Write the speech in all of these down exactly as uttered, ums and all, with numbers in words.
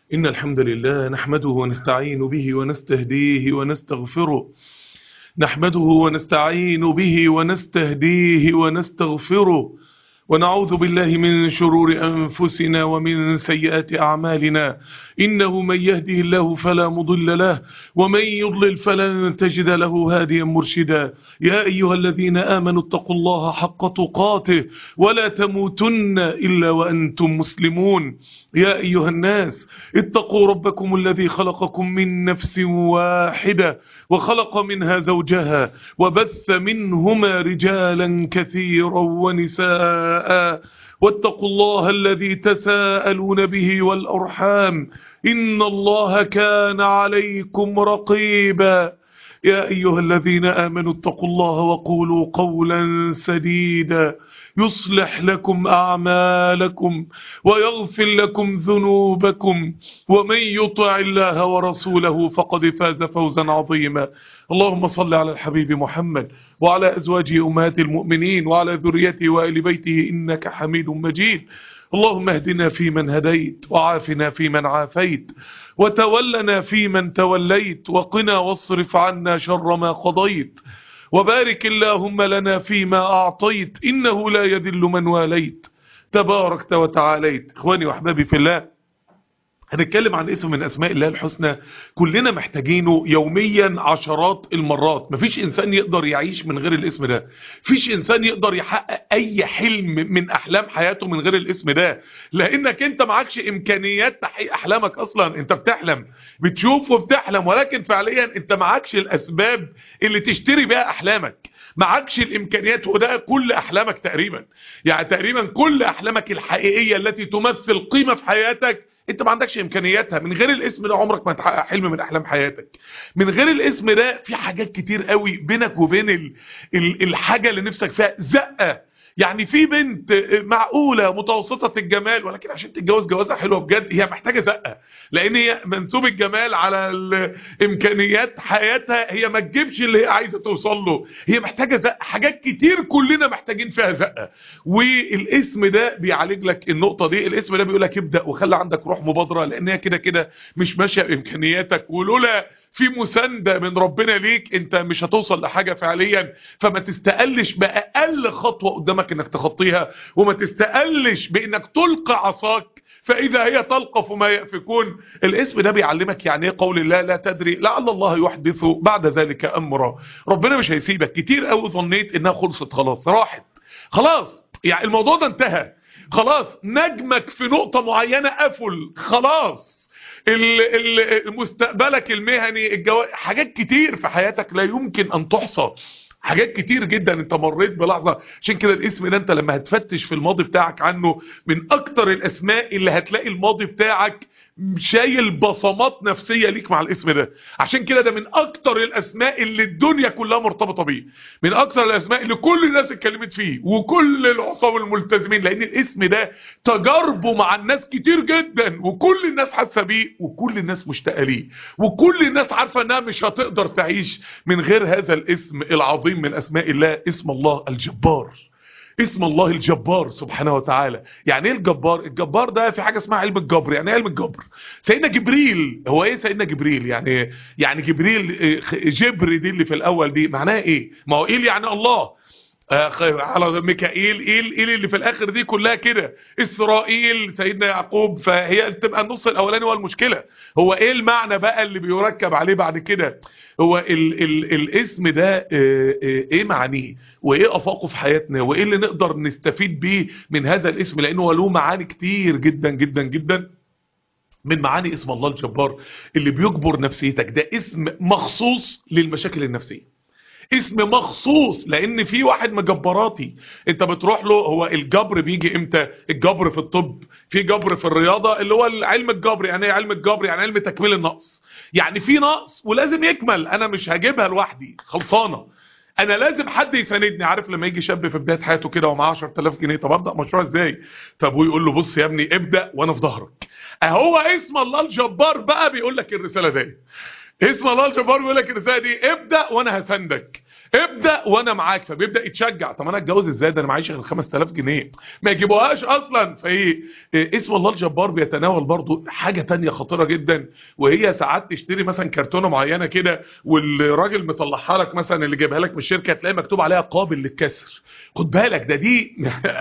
إن الحمد لله نحمده ونستعين به ونستهديه ونستغفره نحمده ونستعين به ونستهديه ونستغفره ونعوذ بالله من شرور أنفسنا ومن سيئات أعمالنا. إنه من يهده الله فلا مضل له ومن يضلل فلن تجد له هاديا مرشدا. يا أيها الذين آمنوا اتقوا الله حق تقاته ولا تموتن إلا وأنتم مسلمون. يا أيها الناس اتقوا ربكم الذي خلقكم من نفس واحدة وخلق منها زوجها وبث منهما رجالا كثيرا ونساء، واتقوا الله الذي تساءلون به والأرحام إن الله كان عليكم رقيبا. يا أيها الذين آمنوا اتقوا الله وقولوا قولا سديدا يصلح لكم أعمالكم ويغفر لكم ذنوبكم ومن يطع الله ورسوله فقد فاز فوزا عظيما. اللهم صل على الحبيب محمد وعلى أزواجه أمهات المؤمنين وعلى ذريته وآل بيته إنك حميد مجيد. اللهم اهدنا فيمن هديت وعافنا فيمن عافيت وتولنا فيمن توليت وقنا واصرف عنا شر ما قضيت وبارك اللهم لنا فيما أعطيت إنه لا يذل من واليت تباركت وتعاليت. إخواني وأحبابي في الله، هنتكلم عن اسم من أسماء الله الحسنى كلنا محتاجينه يوميا عشرات المرات. مفيش إنسان يقدر يعيش من غير الاسم ده، مفيش إنسان يقدر يحقق أي حلم من أحلام حياته من غير الاسم ده، لأنك أنت معكش إمكانيات تحقيق أحلامك أصلا. أنت بتحلم، بتشوف وبتحلم، ولكن فعليا أنت معكش الأسباب اللي تشتري بها أحلامك، معكش الإمكانيات، وده كل أحلامك تقريبا. يعني تقريبا كل أحلامك الحقيقية التي تمثل قيمة في حياتك انت ما عندكش امكانياتها. من غير الاسم ده عمرك ما تحقق حلم من احلام حياتك. من غير الاسم ده في حاجات كتير قوي بينك وبين ال ال الحاجة اللي نفسك فيها زقة. يعني في بنت معقولة متوسطة الجمال ولكن عشان تتجوز جوازها حلوة بجد هي محتاجة زقة، لان هي منسوب الجمال على الامكانيات حياتها هي ما تجيبش اللي هي عايزة توصل له، هي محتاجة زقة. حاجات كتير كلنا محتاجين فيها زقة، والاسم ده بيعالج لك النقطة دي. الاسم ده بيقول لك ابدأ وخلي عندك روح مبادرة، لان هي كده كده مش ماشية بامكانياتك، ولولا في مساندة من ربنا ليك انت مش هتوصل لحاجة فعليا. فما تستقلش بأقل خطوة قدامك انك تخطيها، وما تستقلش بانك تلقى عصاك فإذا هي تلقف ما يأفكون. الاسم ده بيعلمك يعني ايه قول الله لا تدري لعل الله يحدث بعد ذلك أمرا. ربنا مش هيسيبك. كتير قوي ظنيت انها خلصت خلاص راحت خلاص، يعني الموضوع ده انتهى خلاص، نجمك في نقطة معينة قفل خلاص، مستقبلك المهني، الجواز، حاجات كتير في حياتك لا يمكن ان تحصى. حاجات كتير جدا انت مريت بلحظة. عشان كده الاسم ده انت لما هتفتش في الماضي بتاعك عنه من اكتر الاسماء اللي هتلاقي الماضي بتاعك شايل بصمات نفسية ليك مع الاسم ده. عشان كده ده من اكتر الاسماء اللي الدنيا كلها مرتبطة بيه، من اكتر الاسماء اللي كل الناس اتكلمت فيه وكل العصام الملتزمين، لان الاسم ده تجاربه مع الناس كتير جدا وكل الناس حاسة بيه وكل الناس مشتاقة ليه وكل الناس عارفة انها مش هتقدر تعيش من غير هذا الاسم العظيم من اسماء الله. اسم الله الجبار، اسم الله الجبار سبحانه وتعالى. يعني ايه الجبار؟ الجبار ده في حاجة اسمها علم الجبر. يعني ايه علم الجبر؟ سيدنا جبريل، هو ايه سيدنا جبريل؟ يعني يعني جبريل، جبر دي اللي في الاول دي معناها ايه؟ ما هو ايه يعني الله على ميكائيل، ايل ايل اللي في الاخر دي كلها كده، اسرائيل سيدنا يعقوب، فهي تبقى النص الاولاني هو المشكله. هو ايه المعنى بقى اللي بيركب عليه بعد كده؟ هو ال ال الاسم ده ايه معانيه وايه افاقه في حياتنا وايه اللي نقدر نستفيد بيه من هذا الاسم، لانه له معاني كتير جدا جدا جدا. من معاني اسم الله الجبار اللي بيجبر نفسيتك، ده اسم مخصوص للمشاكل النفسيه، اسم مخصوص لان في واحد مجبراتي انت بتروح له. هو الجبر بيجي امتى؟ الجبر في الطب، في جبر في الرياضة اللي هو علم الجبر. يعني ايه علم الجبر؟ يعني علم تكميل النقص. يعني في نقص ولازم يكمل، انا مش هجيبها لوحدي خلصانة، انا لازم حد يساندني. عارف لما يجي شاب في بداية حياته كده ومعاه عشرة آلاف جنيه، طب ابدا مشروع ازاي؟ فابوه يقول له بص يا ابني ابدا وانا في ظهرك. اهو اسم الله الجبار بقى بيقول لك الرسالة دي. اسم الله الجبار بيقول لك الرسالة دي ابدأ وانا هساندك. ابدا وانا معاك. فبيبدا يتشجع، طب انا اتجوز ازاي ده انا معيش غير خمسة آلاف جنيه ما يجيبوهاش اصلا. فايه إيه اسم الله الجبار بيتناول برضو حاجه تانية خطيره جدا، وهي ساعات تشتري مثلا كرتونه معينه كده والراجل مطلعها لك مثلا اللي جايبها لك من الشركه تلاقي مكتوب عليها قابل للكسر. خد بالك ده دي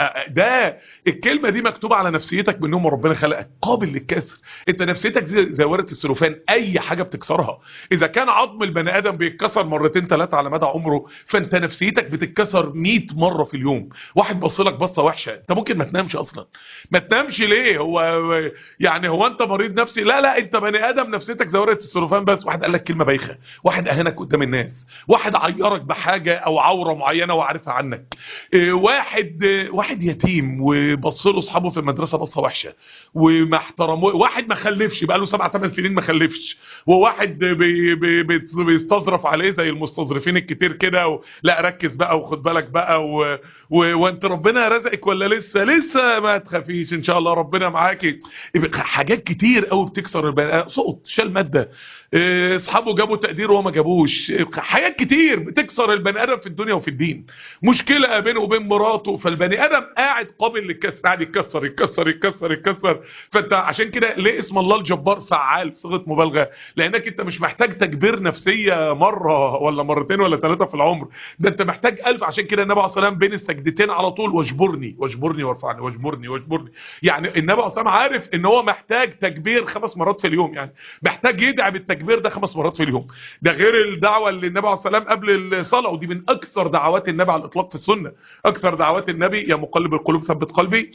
ده الكلمه دي مكتوبه على نفسيتك من يوم ما ربنا خلقك، قابل للكسر. انت نفسيتك زي زي ورقه السلوفان، اي حاجه بتكسرها. اذا كان عظم البني ادم بيتكسر مرتين ثلاثه على مدى عمره، فانت نفسيتك بتتكسر مية مره في اليوم. واحد بص لك بصه وحشه انت ممكن ما تنامش اصلا. ما تنامش ليه؟ هو يعني هو انت مريض نفسي؟ لا لا، انت بني ادم نفسيتك زي ورقه السلوفان. بس واحد قال لك كلمه بايخه، واحد اهانك قدام الناس، واحد عيرك بحاجه او عوره معينه وعارفها عنك، اه واحد اه واحد يتيم وبص له اصحابه في المدرسه بصه وحشه وما احترموه، واحد ما خلفش بقى له سبع ثمان سنين ما خلفش، وواحد بي بي بي بيستظرف عليه زي المستظرفين الكتير كده و... لا ركز بقى وخد بالك بقى و... و... وانت ربنا رزقك ولا لسه؟ لسه ما تخافيش ان شاء الله ربنا معاكي. حاجات كتير قوي بتكسر البني، سقط شال ماده، اصحابه جابوا تقدير وهو ما جابوش، حاجات كتير بتكسر البني ادم في الدنيا وفي الدين. مشكله بينه وبين مراته، فالبني ادم قاعد قابل للكسر، قاعد يتكسر يتكسر يتكسر يتكسر. فانت عشان كده ليه اسم الله الجبار فعال صيغه مبالغه؟ لانك انت مش محتاج تكبير نفسيه مره ولا مرتين ولا ثلاثه في العمر، ده انت محتاج ألف. عشان كده النبي عليه الصلاه والسلام بين السجدتين على طول واجبرني واجبرني وارفعني واجبرني واجبرني. يعني النبي عليه الصلاه والسلام عارف ان هو محتاج تكبير خمس مرات في اليوم، يعني محتاج يدعي بالتكبير ده خمس مرات في اليوم. ده غير الدعوه اللي النبي عليه الصلاه والسلام قبل الصلاه، ودي من اكثر دعوات النبي على الاطلاق في السنه. اكثر دعوات النبي يا مقلب القلوب ثبت قلبي،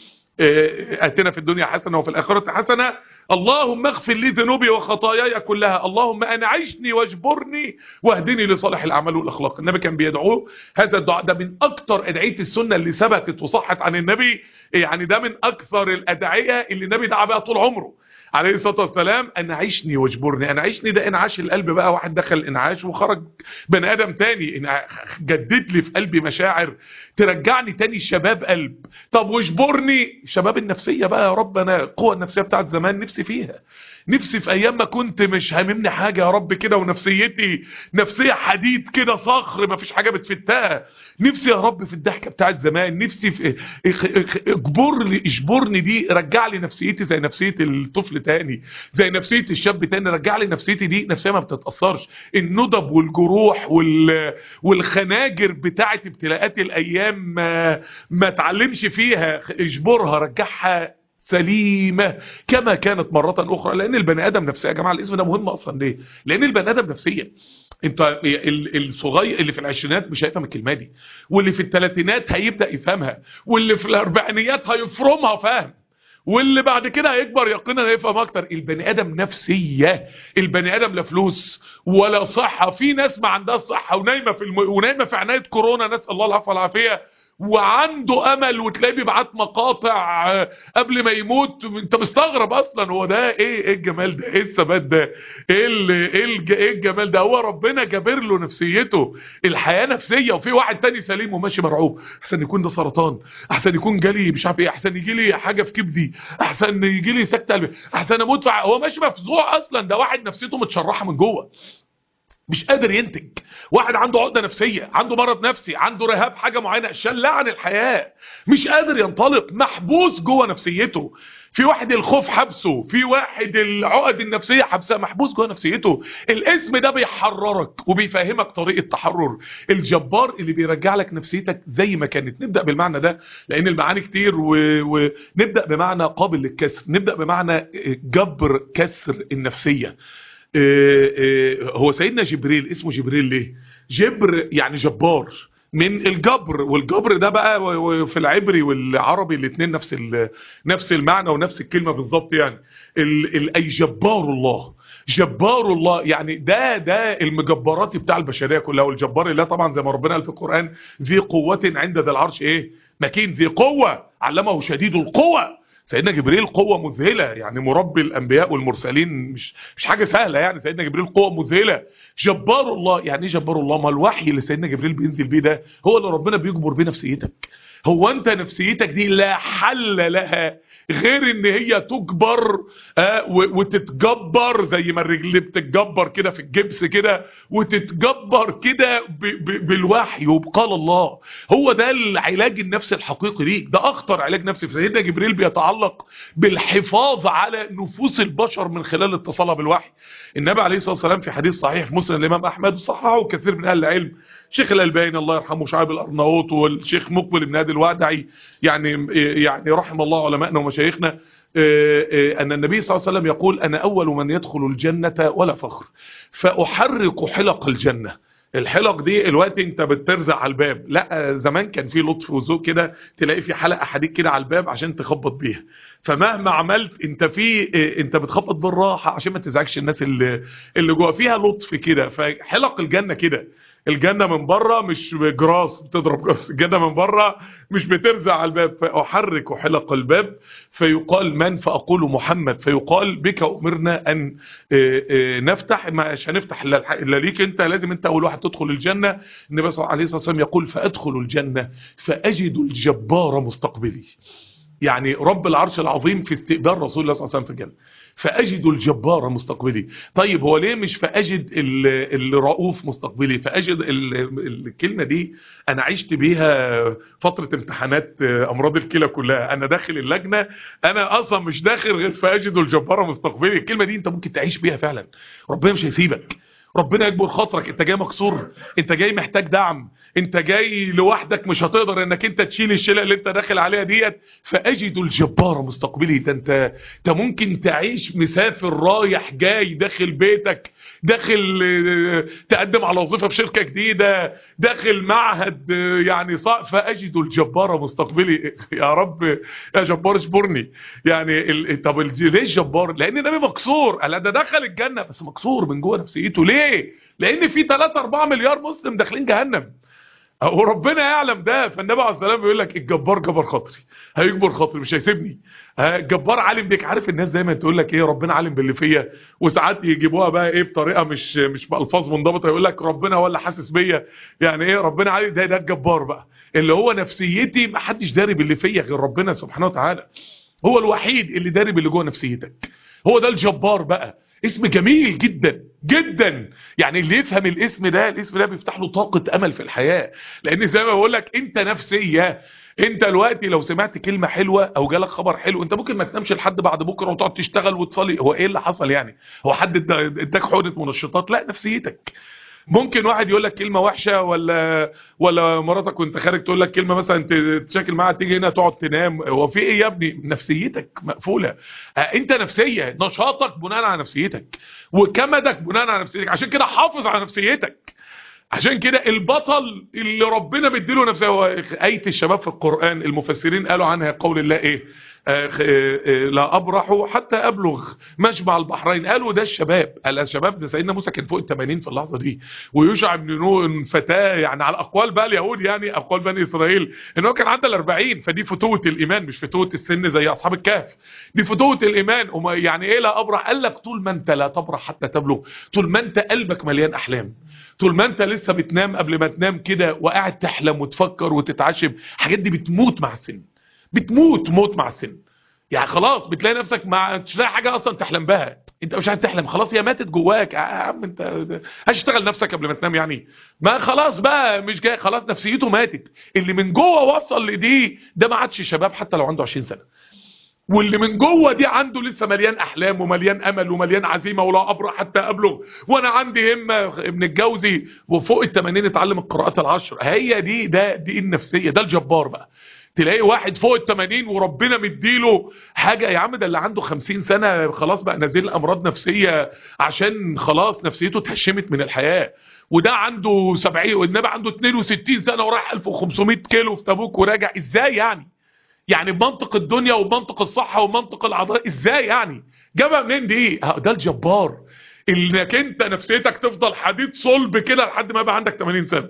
اتنا في الدنيا حسنه وفي الاخره حسنه، اللهم اغفر لي ذنوبي وخطاياي كلها، اللهم انعشني واجبرني واهدني لصالح الاعمال والاخلاق. النبي كان بيدعوه هذا الدعاء، ده من اكثر ادعيه السنه اللي ثبتت وصحت عن النبي. يعني ده من اكثر الادعيه اللي النبي دعا بها طول عمره عليه الصلاه والسلام. انعشني واجبرني، انعشني ده انعاش القلب بقى، واحد دخل انعاش وخرج بني ادم تاني، جدد لي في قلبي مشاعر ترجعني تاني شباب قلب. طب واجبرني شباب النفسيه بقى يا رب، انا القوه النفسيه بتاعت زمان نفسي فيها، نفسي في ايام ما كنت مش هاممني حاجه يا رب كده، ونفسيتي نفسيه حديد كده صخر ما فيش حاجه بتفتها، نفسي يا رب في الضحكه بتاعت زمان، نفسي في اجبر لي اجبرني دي، رجع لي نفسيتي زي نفسيه الطفل تاني، زي نفسيه الشاب تاني، رجع لي نفسيتي دي نفسيه ما بتتاثرش. الندب والجروح وال والخناجر بتاعت ابتلاءات الايام ما ما اتعلمش فيها، اجبرها رجعها سليمة كما كانت مرة أخرى. لأن البني آدم نفسيا يا جماعة، الاسم ده مهم أصلا ليه؟ لأن البني آدم نفسيا، انت الصغير اللي في العشرينات مش هيفهم الكلمة دي، واللي في الثلاثينات هيبدأ يفهمها، واللي في الأربعينيات هيفرمها فهم، واللي بعد كده هيكبر يقينا هيفهم اكتر. البني ادم نفسيه، البني ادم لا فلوس ولا صحه. في ناس ما عندها صحه ونايمه في الم... ونايمه في عنايه كورونا، نسال الله العفو والعافيه، وعنده امل وتلاقيه بيبعت مقاطع قبل ما يموت. انت مستغرب اصلا هو ده ايه؟ ايه الجمال ده؟ ايه الثبات ده؟ ايه ال... ايه, الج... ايه الجمال ده؟ هو ربنا جابر له نفسيته، الحياه نفسيه. وفي واحد تاني سليم وماشي مرعوب، احسن يكون ده سرطان، احسن يكون جالي مش عارف ايه، احسن يجي لي حاجه في كبدي، احسن يجي لي سكته قلبي، احسن اموت. هو ماشي مفزوع اصلا، ده واحد نفسيته متشرحه من جوه مش قادر ينتج. واحد عنده عقده نفسيه، عنده مرض نفسي، عنده رهاب حاجه معينه، شلة عن الحياه، مش قادر ينطلق، محبوس جوه نفسيته. في واحد الخوف حبسه، في واحد العقد النفسيه حبسه، محبوس جوه نفسيته. الاسم ده بيحررك وبيفهمك طريقه تحرر. الجبار اللي بيرجع لك نفسيتك زي ما كانت. نبدا بالمعنى ده لان المعاني كتير، ونبدا بمعنى قابل للكسر، نبدا بمعنى جبر كسر النفسيه. هو سيدنا جبريل اسمه جبريل ليه؟ جبر يعني جبار، من الجبر، والجبر ده بقى في العبري والعربي الاثنين نفس نفس المعنى ونفس الكلمه بالظبط. يعني اي جبار الله، جبار الله يعني ده ده المجبرات بتاع البشريه كلها. والجبار الله طبعا زي ما ربنا قال في القران ذي قوه عند ذي العرش ايه مكين، ذي قوه علمه شديد القوه. سيدنا جبريل قوة مذهلة، يعني مربي الأنبياء والمرسلين مش مش حاجة سهلة. يعني سيدنا جبريل قوة مذهلة. جبار الله يعني ايه جبار الله؟ ما الوحي اللي سيدنا جبريل بينزل بيه ده هو اللي ربنا بيجبر بيه نفسيتك. هو انت نفسيتك دي لا حل لها غير ان هي تجبر آه وتتجبر زي ما الرجل بتتجبر كده في الجبس كده، وتتجبر كده بالوحي وبقال الله. هو ده العلاج النفسي الحقيقي ليك، ده اخطر علاج نفسي. في سيدنا جبريل بيتعلق بالحفاظ على نفوس البشر من خلال اتصالها بالوحي. النبي عليه الصلاه والسلام في حديث صحيح مسلم الامام احمد وصححه كثير من اهل العلم، شيخ الألباني الله يرحمه، شعيب الأرناؤوط، والشيخ مقبل بن هادي الوادعي، يعني يعني رحم الله علماءنا ومشايخنا، أن النبي صلى الله عليه وسلم يقول: أنا أول من يدخل الجنة ولا فخر، فأحرق حلق الجنة. الحلق دي الوقت انت بترزع على الباب، لا زمان كان في لطف وذوق كده، تلاقي في حلقة حديد كده على الباب عشان تخبط بيها، فمهما عملت انت في انت بتخبط بالراحة عشان ما تزعجش الناس اللي اللي جوه، فيها لطف كده. فحلق الجنة كده، الجنة من بره مش جراس بتضرب جراس، الجنة من بره مش بترزع على الباب. فأحرك حلق الباب فيقال: من؟ فأقول: محمد. فيقال: بك أمرنا أن نفتح، مش هنفتح إلا ليك انت، لازم انت أول واحد تدخل الجنة. النبي صلى الله عليه وسلم يقول: فأدخل الجنة فأجد الجبار مستقبلي، يعني رب العرش العظيم في استقبال رسول الله صلى الله عليه وسلم في الجنة، فأجد الجبار مستقبلي. طيب هو ليه مش فأجد الرؤوف مستقبلي؟ فأجد الكلمة دي أنا عشت بيها فترة امتحانات أمراض الكلى كلها، أنا داخل اللجنة أنا أصلا مش داخل غير فأجد الجبار مستقبلي. الكلمة دي أنت ممكن تعيش بيها فعلا، ربنا مش هيسيبك، ربنا يكبر خاطرك. انت جاي مكسور، انت جاي محتاج دعم، انت جاي لوحدك مش هتقدر انك انت تشيل الشيله اللي انت داخل عليها ديت. فاجد الجبار مستقبلي، ده انت انت ممكن تعيش مسافر رايح جاي، داخل بيتك، داخل تقدم على وظيفه في شركه جديده، داخل معهد يعني صعب. فاجد الجبار مستقبلي. يا رب يا جبار اجبرني. يعني ال... طب ليه الجبار؟ لان النبي مكسور، قال ده دخل الجنه بس مكسور من جوه نفسيته. ليه؟ لان في ثلاثة أربعة مليار مسلم داخلين جهنم وربنا يعلم ده. فالنبي عليه السلام بيقول لك: الجبار جبر خاطري، هيجبر خاطري مش هيسيبني. الجبار عالم بيك. عارف الناس دايما تقول لك ايه؟ ربنا عالم باللي فيا، وساعات يجيبوها بقى ايه بطريقه مش مش بالفاظ منضبطه، يقول لك ربنا هو اللي حاسس بيا. يعني ايه ربنا عالم؟ ده ده الجبار بقى، اللي هو نفسيتي ما حدش داري باللي فيا غير ربنا سبحانه وتعالى، هو الوحيد اللي داري باللي جوه نفسيتك. هو ده الجبار بقى. اسم جميل جدا جدا، يعني اللي يفهم الاسم ده، الاسم ده بيفتح له طاقة امل في الحياة. لان زي ما بقول لك انت نفسية، انت دلوقتي لو سمعت كلمة حلوة او جالك خبر حلو، انت ممكن ما تنامش لحد بعد بكرة وتقعد تشتغل وتصلي. هو ايه اللي حصل يعني؟ هو حد اداك حقنة منشطات؟ لا، نفسيتك. ممكن واحد يقول لك كلمه وحشه، ولا ولا مراتك وانت خارج تقول لك كلمه مثلا تتشاكل معاها، تيجي هنا تقعد تنام. هو في ايه يا ابني؟ نفسيتك مقفوله. آه انت نفسيه، نشاطك بناء على نفسيتك، وكمدك بناء على نفسيتك. عشان كده حافظ على نفسيتك. عشان كده البطل اللي ربنا مديله نفسه هو آية الشباب في القرآن. المفسرين قالوا عنها قول الله ايه؟ آه آه لا أبرح حتى أبلغ مجمع البحرين. قالوا ده الشباب. قال الشباب ده سيدنا موسى كان فوق الثمانين في اللحظة دي، ويوشع بن نون فتاة، يعني على أقوال بقى اليهود، يعني أقوال بني إسرائيل إن هو كان عدى الأربعين. فدي فتوة الإيمان، مش فتوة السن زي أصحاب الكهف، دي فتوة الإيمان. يعني إيه لا أبرح؟ قال لك طول ما أنت لا تبرح حتى تبلغ، طول ما أنت قلبك مليان أحلام، طول ما انت لسه بتنام قبل ما تنام كده وقاعد تحلم وتفكر وتتعشم، الحاجات دي بتموت مع السن، بتموت موت مع السن. يعني خلاص بتلاقي نفسك ما مش لاقي حاجه اصلا تحلم بها، انت مش عايز تحلم، خلاص هي ماتت جواك. يا عم انت هتشتغل نفسك قبل ما تنام يعني؟ ما خلاص بقى مش جاي، خلاص نفسيته ماتت. اللي من جوه وصل لدي ده ما عادش شباب حتى لو عنده عشرين سنه، واللي من جوه دي عنده لسه مليان احلام ومليان امل ومليان عزيمه، ولا ابرح حتى ابلغ، وانا عندي همه. ابن الجوزي وفوق الثمانين اتعلم القراءات العشر. هي دي ده دي النفسيه، ده الجبار بقى. تلاقي واحد فوق الثمانين وربنا مديله حاجه. يا عم ده اللي عنده خمسين سنه خلاص بقى نازل امراض نفسيه عشان خلاص نفسيته اتهشمت من الحياه، وده عنده سبعين، والنبي عنده اتنين وستين سنه ورايح ألف وخمسمائة كيلو في تبوك وراجع. ازاي يعني؟ يعني بمنطق الدنيا وبمنطق الصحة ومنطق العضلات، ازاي يعني؟ جابها منين دي؟ ده الجبار. انك انت نفسيتك تفضل حديد صلب كده لحد ما يبقى عندك ثمانين سنة.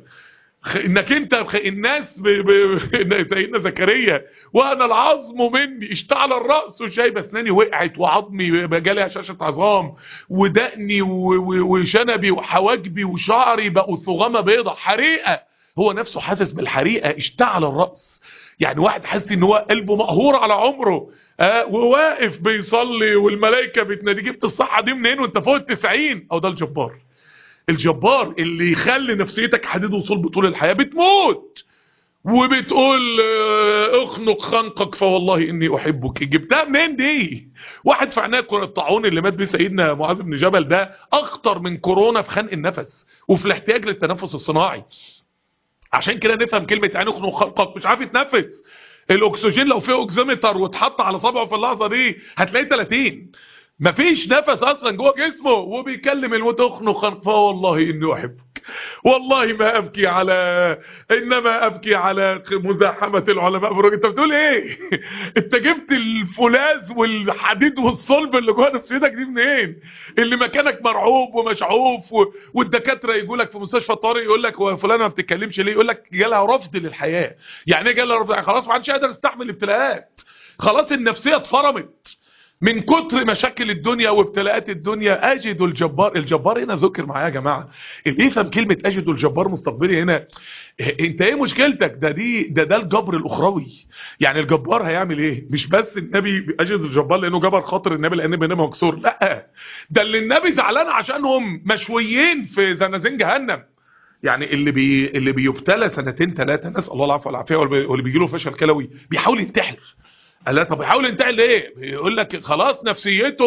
انك انت الناس ب... ب... سيدنا زكريا: وانا العظم مني اشتعل الرأس وشايب اسناني وقعت وعظمي جالي هشاشة عظام ودقني و... وشنبي وحواجبي وشعري بقوا ثغامة بيضة حريقة. هو نفسه حاسس بالحريقة، اشتعل الرأس. يعني واحد حاسس ان هو قلبه مقهور على عمره آه وواقف بيصلي والملائكه بتنادي جبت الصحه دي منين وانت فوق التسعين. او ده الجبار. الجبار اللي يخلي نفسيتك حديد وصلب طول الحياه، بتموت وبتقول اخنق خنقك فوالله اني احبك. جبتها منين دي؟ واحد في عناية الطاعون اللي مات بيه سيدنا معاذ بن جبل ده اخطر من كورونا في خنق النفس وفي الاحتياج للتنفس الصناعي. عشان كده نفهم كلمة يعني اخنق خنقك، مش عارف يتنفس. الاكسجين لو فيه اوكسيمتر واتحط على صبعه في اللحظة دي هتلاقي ثلاثين. مفيش نفس اصلا جوه جسمه وبيكلم الموت اخنق خنق فوالله اني احبك. والله ما ابكي على انما ابكي على مزاحمه العلماء بالراجل. انت بتقول ايه؟ انت جبت الفولاذ والحديد والصلب اللي جوه نفسيتك دي منين؟ اللي مكانك مرعوب ومشعوف و... والدكاتره يجوا لك في مستشفى الطوارئ يقول لك هو فلانه ما بتتكلمش ليه؟ يقول لك جالها رفض للحياه. يعني ايه جالها رفض؟ خلاص ما عادش قادر يستحمل الابتلاءات، خلاص النفسيه اتفرمت من كتر مشاكل الدنيا وابتلاءات الدنيا. اجد الجبار. الجبار هنا ذكر معايا يا جماعه، اللي يفهم كلمه اجد الجبار مستقبلي هنا، انت ايه مشكلتك؟ ده دي ده ده الجبر الاخروي. يعني الجبار هيعمل ايه؟ مش بس النبي اجد الجبار لانه جبر خاطر النبي لان النبي مكسور، لا، ده اللي النبي زعلان عشانهم مشويين في زنازين جهنم. يعني اللي بي اللي بيبتلى سنتين ثلاثه، نسال الله العفو والعافيه، واللي بيجي له فشل كلوي بيحاول ينتحر. قال لا طب يحاول ينتحر ليه؟ بيقول لك خلاص نفسيته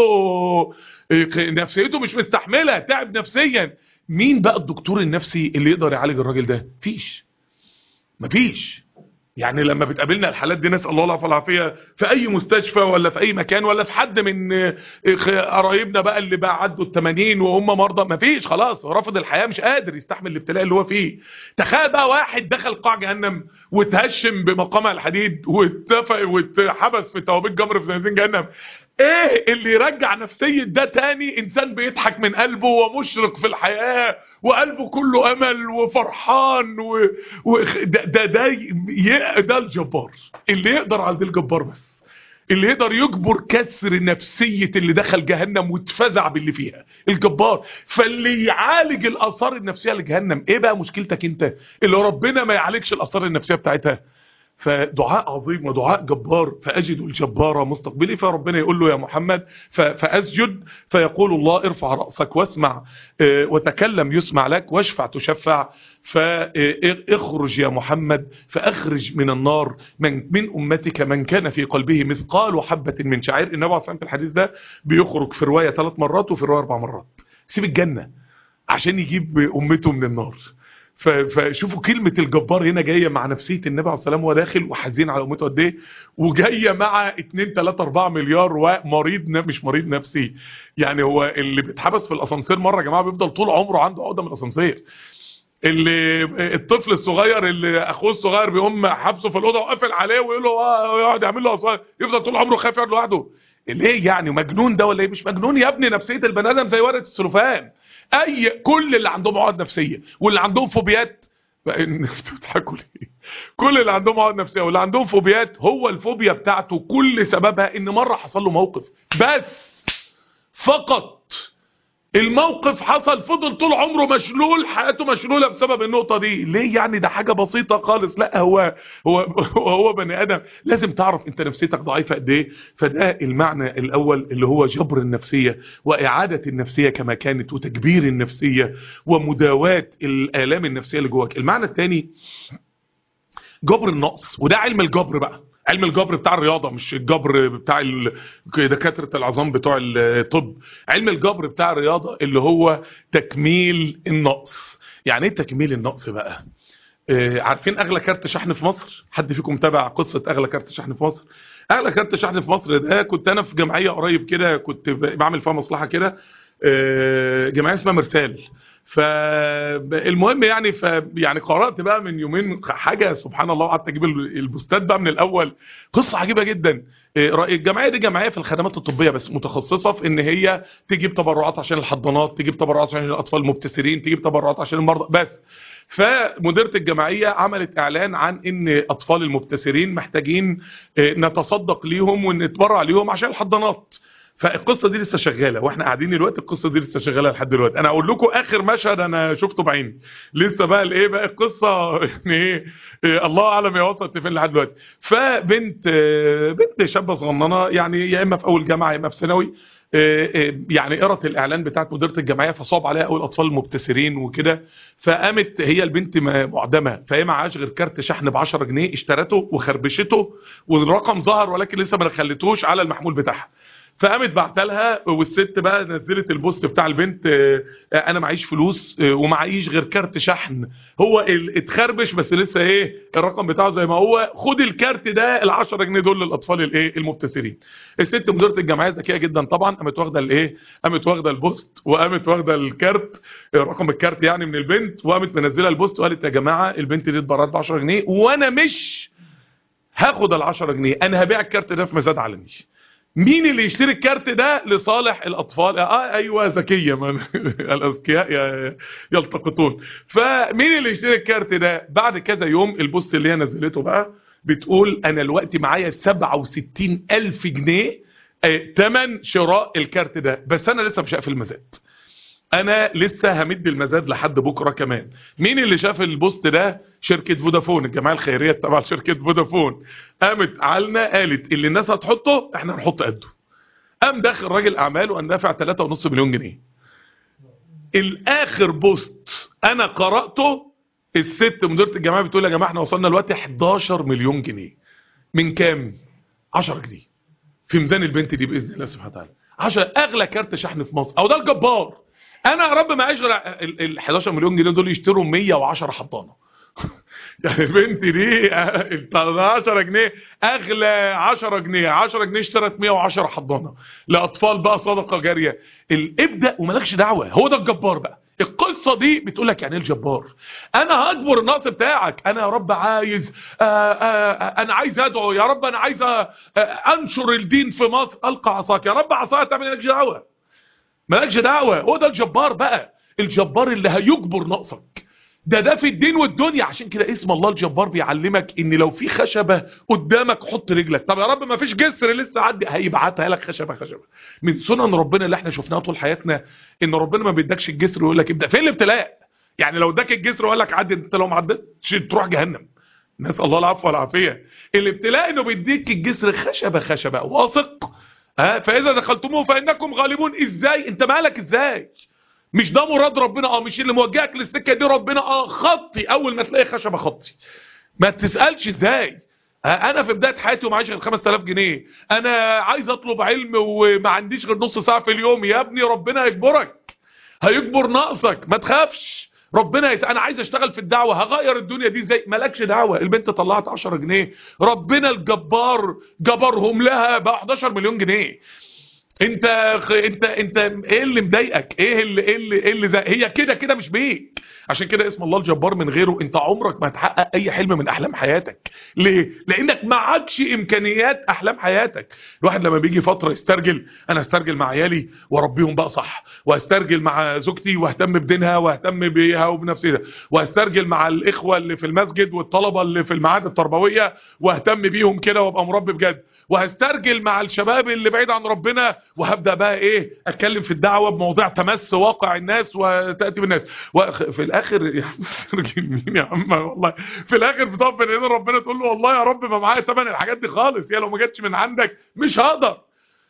نفسيته مش مستحمله، تعب نفسيا. مين بقى الدكتور النفسي اللي يقدر يعالج الراجل ده؟ مفيش مفيش. يعني لما بتقابلنا الحالات دي نسال الله العافيه والعافيه في اي مستشفى ولا في اي مكان ولا في حد من قرايبنا بقى اللي بقى عدوا الثمانين وهم مرضى، مفيش، خلاص رافض الحياه، مش قادر يستحمل الابتلاء اللي هو فيه. تخيل بقى واحد دخل قاع جهنم وتهشم بمقامع الحديد واتفق واتحبس في توابيت جمر في زنزين جهنم. ايه اللي يرجع نفسية ده تاني؟ انسان بيضحك من قلبه ومشرق في الحياة وقلبه كله امل وفرحان و... و... ده ده ده, ي... ده الجبار اللي يقدر على ده. الجبار بس اللي يقدر يجبر كسر نفسية اللي دخل جهنم واتفزع باللي فيها، الجبار. فاللي يعالج الاثار النفسية لجهنم. ايه بقى مشكلتك انت اللي ربنا ما يعالجش الاثار النفسية بتاعتها؟ فدعاء عظيم ودعاء جبار. فأجد الجبار مستقبلي، فربنا يقول له يا محمد فأسجد، فيقول الله ارفع رأسك واسمع وتكلم يسمع لك واشفع تشفع. فاخرج يا محمد، فأخرج من النار من, من أمتك من كان في قلبه مثقال حبة من شعير. النبي عليه الصلاة والسلام في الحديث ده بيخرج في رواية ثلاث مرات وفي رواية أربع مرات، سيب الجنة عشان يجيب أمته من النار. فشوفوا كلمة الجبار هنا جاية مع نفسية النبي عليه الصلاة والسلام وهو داخل وحزين على امته قد ايه، وجاية مع اتنين تلاتة اربعة مليار ومريض مش مريض نفسي. يعني هو اللي بيتحبس في الاسانسير مرة يا جماعة بيفضل طول عمره عنده عقدة من الاسانسير. اللي الطفل الصغير اللي اخوه الصغير بيقوم حبسه في الاوضه وقافل عليه ويقول له يقعد يعمل له اصلا يفضل طول عمره خايف يقعد لوحده. ليه يعني؟ مجنون ده ولا ايه؟ مش مجنون يا ابني، نفسيه البني ادم زي ورقه السلوفان. اي كل اللي عندهم عقد نفسيه واللي عندهم فوبيات بتضحكوا ليه؟ كل اللي عندهم عقد نفسيه واللي عندهم فوبيات هو الفوبيا بتاعته كل سببها ان مره حصل له موقف بس فقط. الموقف حصل فضل طول عمره مشلول، حياته مشلولة بسبب النقطة دي. ليه يعني؟ ده حاجة بسيطة خالص. لا، هو هو هو بني آدم. لازم تعرف انت نفسيتك ضعيفة قد ايه. فده المعنى الاول اللي هو جبر النفسية واعادة النفسية كما كانت وتكبير النفسية ومداواة الآلام النفسية اللي جواك. المعنى الثاني جبر النقص، وده علم الجبر بقى، علم الجبر بتاع الرياضة مش الجبر بتاع دكاترة العظام بتوع الطب. علم الجبر بتاع الرياضة اللي هو تكميل النقص. يعني ايه تكميل النقص بقى؟ آه عارفين اغلى كارت شحن في مصر؟ حد فيكم متابع قصة اغلى كارت شحن في مصر؟ اغلى كارت شحن في مصر ده كنت انا في جمعية قريب كده كنت بعمل فيها مصلحة كده، آه جمعية اسمها مرسال. فالمهم يعني ف يعني قرأت بقى من يومين حاجة سبحان الله، وقعدت اجيب البوستات بقى من الاول. قصة عجيبة جدا. الجمعية دي جمعية في الخدمات الطبية بس متخصصة في ان هي تجيب تبرعات عشان الحضانات، تجيب تبرعات عشان الاطفال المبتسرين، تجيب تبرعات عشان المرضى بس. فمديرة الجمعية عملت اعلان عن ان اطفال المبتسرين محتاجين نتصدق ليهم ونتبرع ليهم عشان الحضانات. فالقصه دي لسه شغاله واحنا قاعدين دلوقتي، القصه دي لسه شغاله لحد دلوقتي. انا اقول لكم اخر مشهد انا شفته بعيني، لسه بقى الايه بقى القصه يعني ايه, إيه الله اعلم هي وصلت فين لحد دلوقتي. فبنت بنت شابه صغننه يعني، يا اما في اول جامعه يا اما في ثانوي، يعني قرت الاعلان بتاعت مديره الجمعيه فصعب عليها قوي الاطفال المبتسرين وكده، فقامت هي البنت معدمه، فهي معهاش غير كارت شحن ب عشرة جنيه، اشترته وخربشته والرقم ظهر ولكن لسه ما دخلتوش على المحمول بتاعها. فقامت بعت لها، والست بقى نزلت البوست بتاع البنت، انا معيش فلوس ومعيش غير كارت شحن، هو اتخربش بس لسه ايه الرقم بتاعه زي ما هو، خد الكارت ده ال عشرة جنيه دول للاطفال الايه المبتسرين. الست مديره الجمعيه ذكيه جدا طبعا، قامت واخده الايه قامت واخده البوست وقامت واخده الكارت رقم الكارت يعني من البنت، وقامت منزله البوست وقالت يا جماعه البنت دي اتبرعت ب عشرة جنيه وانا مش هاخد ال عشرة جنيه، انا هبيع الكارت ده في مزاد علني. مين اللي يشتري الكارت ده؟ لصالح الاطفال. اه ايوه ذكيه من الاذكياء يلتقطون. فمين اللي يشتري الكارت ده؟ بعد كذا يوم البوست اللي هي نزلته بقى بتقول انا دلوقتي معايا سبعة وستين الف جنيه ثمن شراء الكارت ده، بس انا لسه مش هقفل المزاد، انا لسه همد المزاد لحد بكره كمان. مين اللي شاف البوست ده؟ شركه فودافون، الجمعيه الخيريه تبع شركه فودافون، قامت علنا قالت اللي الناس هتحطه احنا هنحط قده. قام داخل راجل اعمال وقام دافع ثلاثة ونص مليون جنيه. الاخر بوست انا قراته الست مديره الجمعيه بتقول يا جماعه احنا وصلنا دلوقتي حداشر مليون جنيه من كام؟ عشرة جنيه في ميزان البنت دي باذن الله سبحانه وتعالى. عشرة اغلى كارت شحن في مصر، او ده الجبار. انا يا رب ما اشغل ال حداشر مليون جنيه دول يشتروا مية وعشرة حضانه. يعني بنتي دي عشرة جنيه اغلى عشرة جنيه، عشرة جنيه اشترت مية وعشرة حضانه لاطفال بقى صدقه جاريه. الابدا ومالكش دعوه، هو ده الجبار بقى. القصه دي بتقول لك يعني ايه الجبار. انا هجبر النقص بتاعك، انا يا رب عايز آآ آآ انا عايز ادعو يا رب، انا عايز انشر الدين في مصر، القى عصاك يا رب عصايا تعمل لك دعوه، مالكش دعوه. هو ده الجبار بقى، الجبار اللي هيجبر نقصك. ده ده في الدين والدنيا. عشان كده اسم الله الجبار بيعلمك ان لو في خشبه قدامك حط رجلك. طب يا رب ما فيش جسر لسه عدي، هيبعتها لك خشبه خشبه. من سنن ربنا اللي احنا شفناها طول حياتنا ان ربنا ما بيدكش الجسر ويقول لك ابدا. فين الابتلاء؟ يعني لو اداك الجسر وقال لك عدي، انت لو ما عدتش تروح جهنم، نسال الله العفو والعافيه. الابتلاء انه بيديك الجسر خشبه خشبه، واثق ها فاذا دخلتموه فانكم غالبون. ازاي؟ انت مالك ازاي؟ مش ده مراد ربنا؟ اه مش اللي موجهك للسكه دي ربنا؟ اه خطي، اول ما تلاقي خشبه خطي. ما تسالش ازاي. انا في بدايه حياتي ومعيش غير خمسة آلاف جنيه، انا عايز اطلب علم وما عنديش غير نص ساعه في اليوم. يا ابني ربنا هيجبرك، هيجبر نقصك، ما تخافش. ربنا يسأل. انا عايز اشتغل في الدعوه، هغير الدنيا دي ازاي؟ مالكش دعوه. البنت طلعت عشرة جنيه، ربنا الجبار جبرهم لها ب حداشر مليون جنيه. انت انت انت ايه اللي مضايقك؟ ايه اللي ايه اللي, إيه اللي زي هي كده كده مش بيك. عشان كده اسم الله الجبار، من غيره انت عمرك ما هتحقق اي حلم من احلام حياتك. ليه؟ لانك معكش امكانيات احلام حياتك. الواحد لما بيجي فتره يسترجل، انا استرجل مع عيالي واربيهم بقى صح، واسترجل مع زوجتي واهتم بدينها واهتم بيها وبنفسها، واسترجل مع الاخوه اللي في المسجد والطلبه اللي في المعاهد التربويه واهتم بيهم كده وابقى مربي بجد، وهسترجل مع الشباب اللي بعيد عن ربنا وهبدا بقى ايه اتكلم في الدعوه بمواضيع تمس واقع الناس وتاتي بالناس. وفي الاخر يا عم مين يا عم والله، في الاخر بتقف بين ايدين ربنا تقول له والله يا رب ما معايا ثمن الحاجات دي خالص، يا لو ما جاتش من عندك مش هقدر.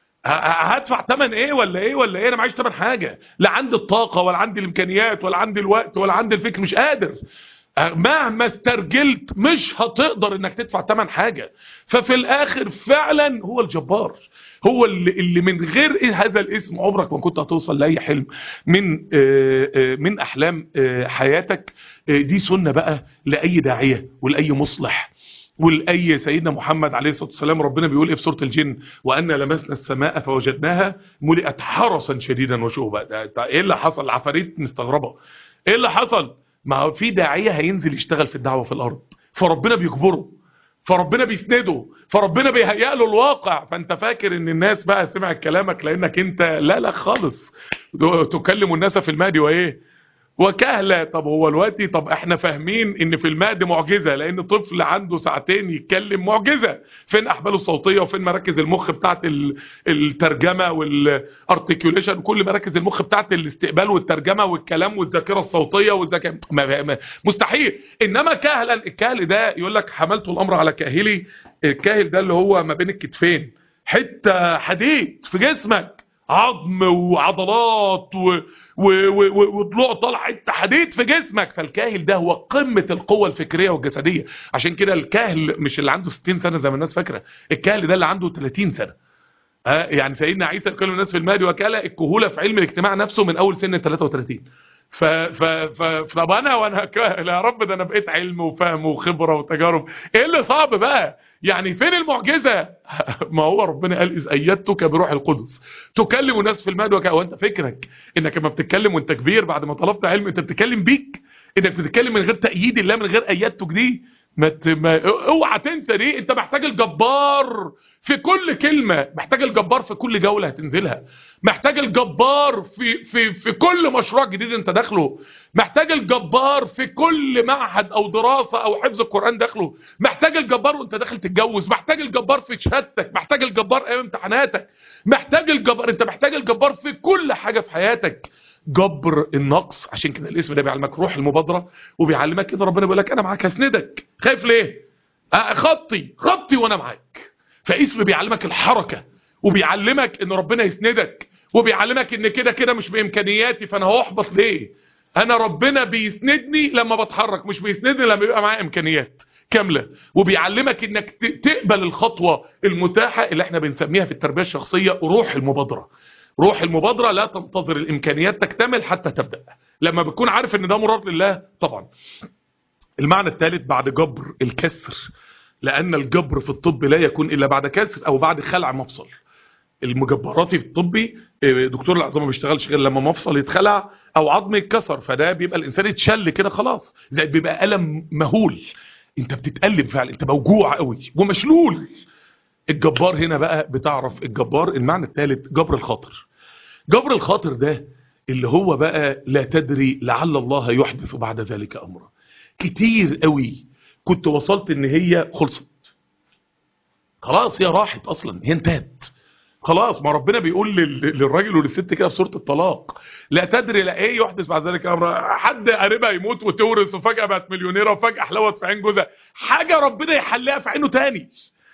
هدفع ثمن ايه ولا ايه ولا ايه؟ انا معيش ثمن حاجه، لا عندي الطاقه ولا عندي الامكانيات ولا عندي الوقت ولا عندي الفكر، مش قادر. مهما استرجلت مش هتقدر انك تدفع ثمن حاجه. ففي الاخر فعلا هو الجبار، هو اللي, اللي من غير إيه هذا الاسم عمرك ما كنت هتوصل لاي حلم من من احلام حياتك. دي سنه بقى لاي داعيه ولاي مصلح ولأي سيدنا محمد عليه الصلاة والسلام. ربنا بيقول ايه في سورة الجن؟ وأن لمسنا السماء فوجدناها ملئت حرسا شديدا وشهبا. ايه اللي حصل؟ العفاريت مستغربة ايه اللي حصل. ما في داعية هينزل يشتغل في الدعوة في الأرض، فربنا بيجبره، فربنا بيسنده، فربنا بيهيأ له الواقع. فانت فاكر ان الناس بقى سمعت كلامك لانك انت، لا لا خالص. تكلم الناس في المهد وايه وكهلة. طب هو دلوقتي، طب احنا فاهمين ان في المهد معجزة، لان طفل عنده ساعتين يتكلم معجزة. فين احباله الصوتية وفين مراكز المخ بتاعت الترجمة والارتكيوليشن، كل مراكز المخ بتاعت الاستقبال والترجمة والكلام والذاكرة الصوتية والذاكرة، مستحيل. انما كهلا، الكهل ده يقول لك حملت الامر على كاهلي. الكاهل ده اللي هو ما بين الكتفين، حتة حديد في جسمك، عظم وعضلات وضلوع طالع، حته حديد في جسمك. فالكاهل ده هو قمه القوه الفكريه والجسديه. عشان كده الكاهل مش اللي عنده ستين سنه زي ما الناس فاكره، الكاهل ده اللي عنده ثلاثين سنه. ها يعني سيدنا عيسى كل الناس في المهد وكاله، الكهوله في علم الاجتماع نفسه من اول سن ثلاثة وثلاثين. ف ف ف طب انا وانا كاهل يا رب، ده انا بقيت علم وفهم وخبره وتجارب، ايه اللي صعب بقى؟ يعني فين المعجزه؟ ما هو ربنا قال اذ ايدتك بروح القدس تكلم الناس في المهد وكاله. وانت فكرك انك لما بتتكلم وانت كبير بعد ما طلبت علم انت بتتكلم بيك؟ انك بتتكلم من غير تأييد الله، من غير ايدتك دي؟ ما ت... ما اوعى تنسى دي. انت محتاج الجبار في كل كلمة، محتاج الجبار في كل جولة هتنزلها، محتاج الجبار في في في كل مشروع جديد انت داخله، محتاج الجبار في كل معهد او دراسة او حفظ القرآن داخله، محتاج الجبار وانت داخل تتجوز، محتاج الجبار في شهادتك، محتاج الجبار ايام امتحاناتك، محتاج الجبار، انت محتاج الجبار في كل حاجة في حياتك. جبر النقص. عشان كده الاسم ده بيعلمك روح المبادرة، وبيعلمك كده ربنا بيقول لك انا معاك هسندك. خايف ليه؟ أه خطي خطي وانا معاك. فاسم بيعلمك الحركة، وبيعلمك ان ربنا يسندك، وبيعلمك ان كده كده مش بامكانياتي فانا هحبط ليه. انا ربنا بيسندني لما بتحرك، مش بيسندني لما يبقى معايا امكانيات كاملة. وبيعلمك انك تقبل الخطوة المتاحة اللي احنا بنسميها في التربية الشخصية روح المبادرة. روح المبادرة لا تنتظر الامكانيات تكتمل حتى تبدأ، لما بتكون عارف ان ده مراد لله طبعا. المعنى الثالث بعد جبر الكسر، لان الجبر في الطب لا يكون الا بعد كسر او بعد خلع مفصل. المجبراتي في الطبي دكتور العظام ما بيشتغلش غير لما مفصل يتخلع او عظم يتكسر، فده بيبقى الانسان يتشل كده خلاص، زي بيبقى الم مهول، انت بتتألم فعلا، انت موجوع قوي ومشلول. الجبار هنا بقى بتعرف الجبار. المعنى الثالث جبر الخاطر. جبر الخاطر ده اللي هو بقى لا تدري لعل الله يحدث بعد ذلك امرا. كتير قوي كنت وصلت ان هي خلصت خلاص، هي راحت اصلا، هي انتهت خلاص. ما ربنا بيقول للراجل وللست كده في سورة الطلاق لا تدري لا ايه يحدث بعد ذلك امرا. حد قريبها يموت وتورث وفجأة بقت مليونيرة وفجأة حلوت في عين جوزها، حاجة ربنا يحليها في عينه تاني،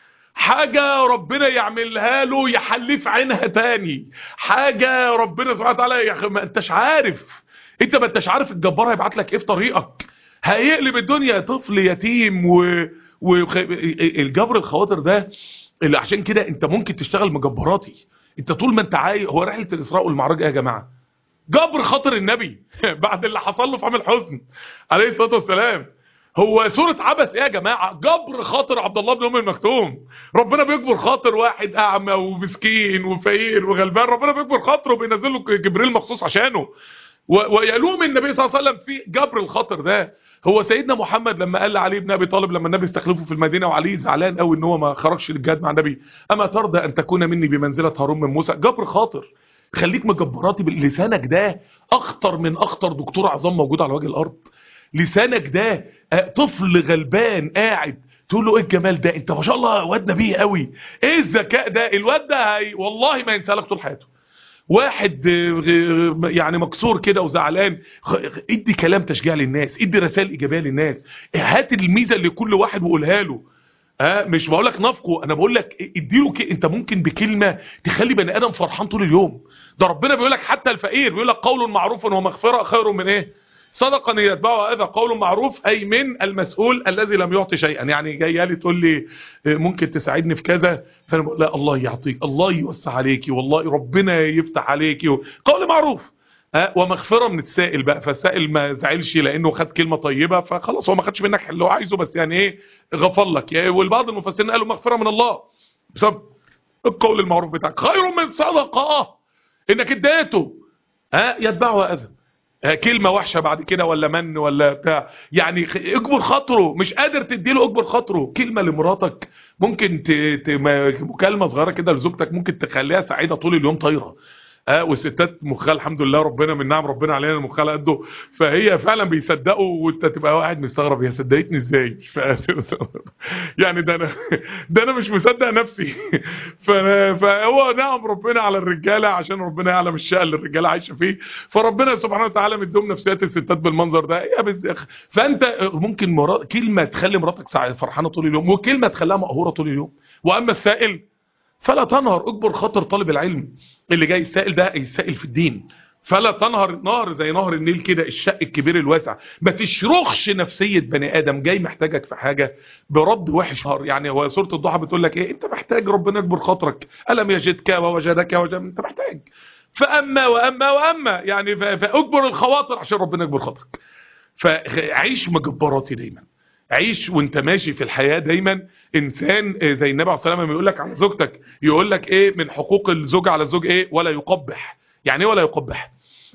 حاجة ربنا يعملها له يحليه في عينها تاني، حاجة ربنا سبحانه وتعالى يا اخي ما انتش عارف، انت ما انتش عارف الجبار هيبعت لك ايه في طريقك، هيقلب الدنيا طفل يتيم. و... و... الجبر الخواطر ده اللي عشان كده انت ممكن تشتغل مجبراتي انت طول ما انت عايز. هو رحلة الاسراء والمعراج ايه يا جماعة؟ جبر خاطر النبي بعد اللي حصل له في عام الحزن عليه الصلاة والسلام. هو سورة عبس ايه يا جماعة؟ جبر خاطر عبد الله بن ام المكتوم. ربنا بيجبر خاطر واحد اعمى ومسكين وفقير وغلبان، ربنا بيجبر خاطره وبينزل له جبريل مخصوص عشانه، ويلوم النبي صلى الله عليه وسلم في جبر الخاطر ده. هو سيدنا محمد لما قال لعلي بن ابي طالب لما النبي استخلفه في المدينة وعلي زعلان قوي ان هو ما خرجش للجهاد مع النبي، اما ترضى ان تكون مني بمنزلة هارون من موسى. جبر خاطر. خليك مجبراتي بلسانك ده اخطر من اخطر دكتور عظام موجود على وجه الارض. لسانك ده طفل غلبان قاعد تقول له ايه الجمال ده، انت ما شاء الله واد نبي قوي، ايه الذكاء ده، الواد ده هي والله ما ينسى لك طول حياته. واحد يعني مكسور كده وزعلان، ادي كلام تشجيع للناس، ادي رسائل ايجابيه للناس، هات الميزه اللي كل واحد وقولها له. اه مش بقول لك نافقه، انا بقول لك اديله ك... انت ممكن بكلمه تخلي بني ادم فرحان طول اليوم. ده ربنا بيقول لك حتى الفقير بيقول لك قول معروف ومغفره خير من ايه؟ صدقا يتبعها اذى. قول معروف اي من المسؤول الذي لم يعطي شيئا. يعني جايه لي تقول لي ممكن تساعدني في كذا، فانا بقول لا الله يعطيك، الله يوسع عليكي، والله ربنا يفتح عليكي. قول معروف ها ومغفره من السائل بقى، فالسائل ما زعلش لانه خد كلمه طيبه فخلاص هو ما خدش منك اللي هو عايزه، بس يعني ايه غفر لك. يعني والبعض المفسرين قالوا مغفره من الله بسبب القول المعروف بتاعك خير من صدقه انك اديته ها يتبعها اذى. كلمة وحشة بعد كده ولا من ولا بتاع، يعني اجبر خاطره، مش قادر تديله اجبر خاطره. كلمة لمراتك ممكن ت... ت... مكالمة صغيرة كده لزوجتك ممكن تخليها سعيدة طول اليوم طايرة. اه والستات مخها الحمد لله ربنا من نعم ربنا علينا مخها على قده، فهي فعلا بيصدقوا وانت تبقى قاعد مستغرب هي صدقتني ازاي مش فاهم. يعني ده انا ده انا مش مصدق نفسي. ف- فهو نعم ربنا على الرجاله عشان ربنا يعلم الشقه اللي الرجاله عايشه فيه، فربنا سبحانه وتعالى مديهم نفسيات الستات بالمنظر ده يا بز... فانت ممكن مرا... كلمه تخلي مراتك سع- فرحانه طول اليوم، وكلمه تخليها مقهوره طول اليوم. واما السائل فلا تنهر، اجبر خاطر طالب العلم اللي جاي السائل ده يسائل في الدين. فلا تنهر، نهر زي نهر النيل كده الشق الكبير الواسع، ما تشرخش نفسية بني ادم جاي محتاجك في حاجة برد وحش. نهر يعني هو سورة الضحى بتقول لك ايه؟ انت محتاج ربنا يجبر خاطرك، الم يجدك ووجدك وجد، انت محتاج. فاما واما واما يعني ف- فاجبر الخواطر عشان ربنا يجبر خاطرك. فعيش مجبراتي دايما، عيش وانت ماشي في الحياة دايما انسان آه، زي النبي عليه الصلاة والسلام يقول لك على زوجتك، يقول لك ايه من حقوق الزوج على الزوج ايه؟ ولا يقبح. يعني ايه ولا يقبح؟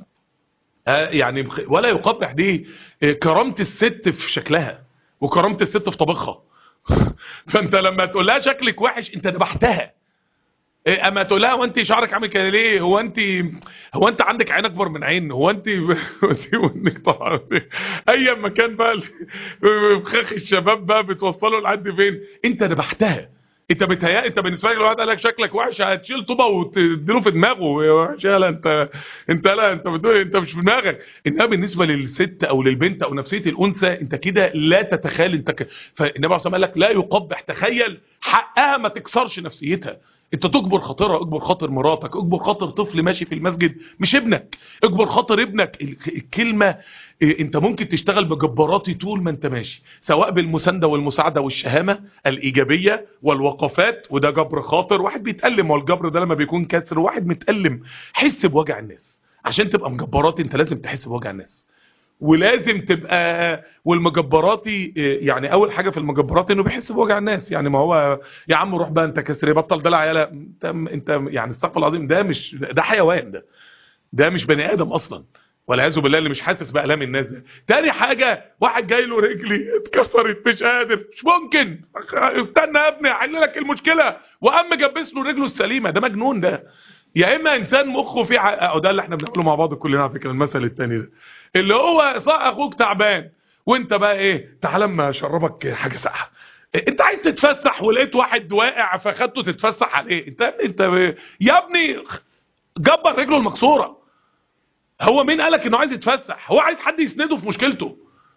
آه يعني بخ- ولا يقبح دي آه، كرامة الست في شكلها وكرامة الست في طبخها. فانت لما تقول لها شكلك وحش انت ذبحتها. إيه، اما تقول لها هو انت شعرك عامل كده ليه؟ هو انت هو انت عندك عين اكبر من عين؟ هو انت انت ودنك طبعا ايا ما كان بقى ال- فخاخ الشباب بقى بتوصله لحد فين؟ انت ذبحتها. انت بتهيأ انت بالنسبه لك لو واحد قال لك شكلك وحش هتشيل طوبه وتديله في دماغه يا وحش. لا انت انت لا انت بتقول انت مش في دماغك. انما بالنسبه للست او للبنت او نفسيه الانثى انت كده لا تتخيل انت ك... فالنبي عليه الصلاه والسلام قال لك لا يقبح. تخيل حقها ما تكسرش نفسيتها. انت تجبر خاطرها، اجبر خاطر مراتك، اجبر خاطر طفل ماشي في المسجد مش ابنك، اجبر خاطر ابنك. ال- الكلمة إيه، انت ممكن تشتغل بجباراتي طول ما انت ماشي، سواء بالمساندة والمساعدة والشهامة الايجابية والوقفات، وده جبر خاطر. واحد بيتألم، والجبر ده لما بيكون كسر واحد متألم. حس بوجع الناس عشان تبقى مجبراتي، انت لازم تحس بوجع الناس ولازم تبقى. والمجبراتي يعني اول حاجه في المجبرات انه بيحس بوجع الناس. يعني ما هو يا عم روح بقى انت كسر بطل دلع يالا، انت انت يعني استغفر الله العظيم، ده مش ده حيوان، ده ده مش بني ادم اصلا والعياذ بالله اللي مش حاسس بالام الناس ده. تاني حاجه واحد جاي له رجلي اتكسرت مش قادر، مش ممكن، استنى يا ابني احل لك المشكله، وقام جبس له رجله السليمه. ده مجنون ده. يا اما انسان مخه فيه ع- او ده اللي احنا بنقوله مع بعض كلنا على فكره، المثل التاني ده اللي هو صح اخوك تعبان وانت بقى ايه؟ تعال اما اشربك حاجه ساقعه. انت عايز تتفسح ولقيت واحد واقع فخدته تتفسح عليه؟ انت انت يا ابني جبر رجله المكسوره. هو مين قالك انه عايز يتفسح؟ هو عايز حد يسنده في مشكلته.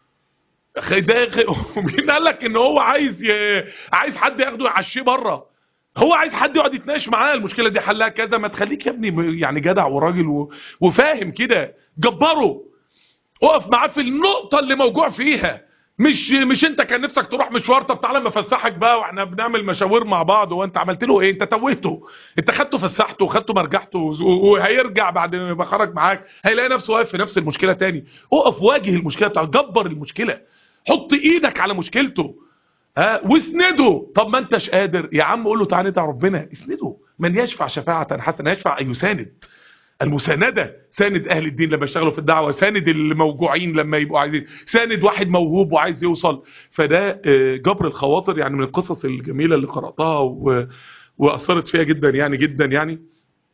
خ- ده خ- مين قالك ان هو عايز ي... عايز حد ياخده يعشيه بره؟ هو عايز حد يقعد يتناقش معاه المشكله دي حلها كذا. ما تخليك يا ابني يعني جدع وراجل و... وفاهم كده، جبره، اقف معاه في النقطه اللي موجوع فيها. مش مش انت كان نفسك تروح مشوار، طب تعالى ما افسحك بقى واحنا بنعمل مشاوير مع بعض، وانت عملت له ايه؟ انت توهته، انت خدته فسحته وخدته مرجحته، وهيرجع بعد ما خرج معاك هيلاقي نفسه واقف في نفس المشكله تاني. اقف واجه المشكله بتاعته، جبر المشكله، حط ايدك على مشكلته، ها واسنده. طب ما انتش قادر يا عم قول له تعالى ندعي ربنا، اسنده. من يشفع شفاعه حسنه يشفع ان يساند. المساندة، ساند اهل الدين لما يشتغلوا في الدعوة، ساند الموجوعين لما يبقوا عايزين، ساند واحد موهوب وعايز يوصل. فده آه، جبر الخواطر يعني من القصص الجميلة اللي قرأتها و... وأثرت فيها جدا يعني جدا يعني.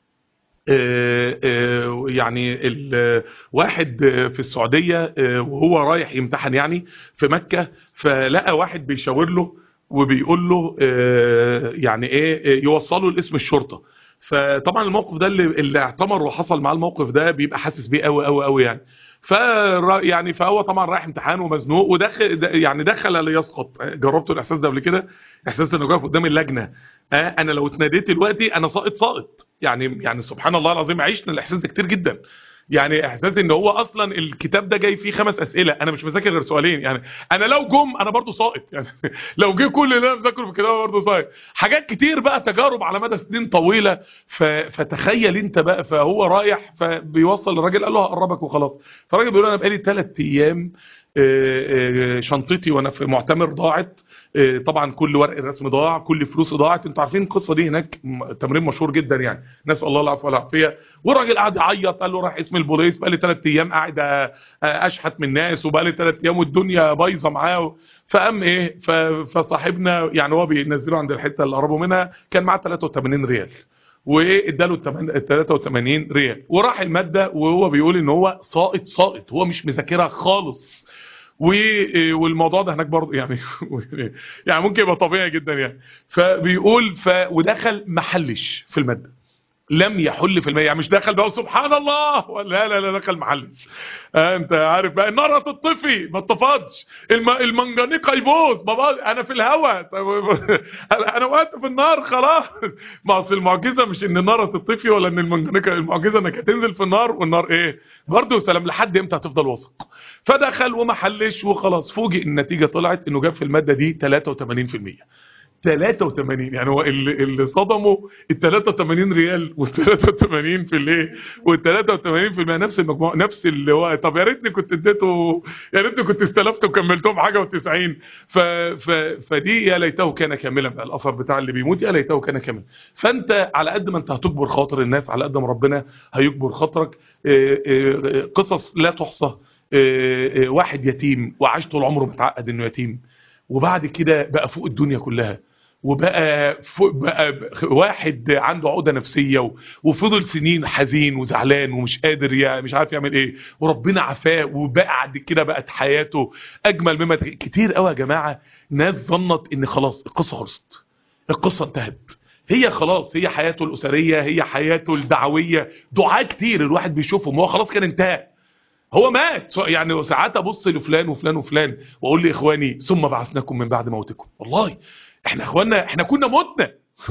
آه، آه، يعني الواحد في السعودية آه، وهو رايح يمتحن يعني في مكة، فلقى واحد بيشاور له وبيقول له آه، يعني ايه آه، يوصله لاسم الشرطة. فطبعا الموقف ده اللي, اللي اعتمر وحصل معاه الموقف ده بيبقى حاسس بيه قوي قوي قوي يعني. ف يعني فهو طبعا رايح امتحان ومزنوق ودخل د- يعني دخل ليسقط. جربتوا الاحساس ده قبل كده؟ احساس انه واقف قدام اللجنه، آه انا لو اتناديت دلوقتي انا ساقط ساقط يعني. يعني سبحان الله العظيم عشنا الاحساس ده كتير جدا. يعني احساس ان هو اصلا الكتاب ده جاي فيه خمس اسئله انا مش مذاكر غير سؤالين. يعني انا لو جم انا برضو ساقط يعني. لو جه كل اللي انا مذاكره في الكتاب برضو ساقط. حاجات كتير بقى، تجارب على مدى سنين طويله. ف... فتخيل انت بقى، فهو رايح فبيوصل للراجل قال له هقربك وخلاص. فالراجل بيقول له انا بقالي ثلاث ايام آه، آه، شنطتي وانا في معتمر ضاعت. آه، طبعا كل ورق الرسم ضاع، كل فلوسي ضاعت. انتوا عارفين القصه دي هناك م- تمرين مشهور جدا يعني، نسال الله العفو والعافيه. والراجل قعد يعيط، قال له راح اسم البوليس بقى لي ثلاث ايام قاعد آه، اشحت من الناس وبقى لي ثلاث ايام والدنيا بايظه معاه. فقام ايه ف- فصاحبنا يعني هو بينزله عند الحته اللي قربوا منها كان معاه ثلاثة وثمانين ريال، واداله ال تلاتة وتمانين ريال، وراح الماده وهو بيقول ان هو ساقط ساقط، هو مش مذاكرها خالص. والموضوع ده هناك برضه يعني يعني ممكن يبقى طبيعي جدا يعني. فبيقول ف ودخل محلش في الماده، لم يحل في المية، يعني مش دخل بقى سبحان الله، لا لا لا دخل محلش. آه انت عارف بقى النار هتطفي ما اتطفتش، الم... المنجنيق هيبوظ ما بقى انا في الهواء انا وقت في النار خلاص. ما اصل المعجزه مش ان النار هتطفي ولا ان المنجنيق، المعجزه انك هتنزل في النار، والنار ايه برضه سلام لحد امتى هتفضل واثق. فدخل وما حلش وخلاص، فوجئ النتيجه طلعت انه جاب في الماده دي تلاتة وتمانين في المية. تلاتة وتمانين، يعني هو اللي, اللي صدمه ال تلاتة وتمانين ريال وال تلاتة وتمانين في الايه وال تلاتة وتمانين في المية نفس المجموع، نفس اللي هو طب يا ريتني كنت اديته، يا ريتني كنت استلفت وكملتهم حاجه و90. ف ف فدي يا ليته كان كاملا بقى، الاثر بتاع اللي بيموت يا ليته كان كاملا. فانت على قد ما انت هتجبر خاطر الناس على قد ما ربنا هيجبر خاطرك. قصص لا تحصى. واحد يتيم وعاش طول عمره متعقد انه يتيم، وبعد كده بقى فوق الدنيا كلها، وبقى بقى واحد عنده عقدة نفسية، وفضل سنين حزين وزعلان ومش قادر يعني مش عارف يعمل ايه، وربنا عافاه، وبعد كده بقت حياته اجمل مما كتير قوي. يا جماعة ناس ظنت ان خلاص القصة خلصت، القصة انتهت، هي خلاص هي حياته الأسرية، هي حياته الدعوية، دعاء كتير الواحد بيشوفهم هو خلاص كان انتهى، هو مات يعني. ساعات ابص لفلان وفلان وفلان واقول لاخواني ثم بعثناكم من بعد موتكم، والله احنا اخواننا احنا كنا متنا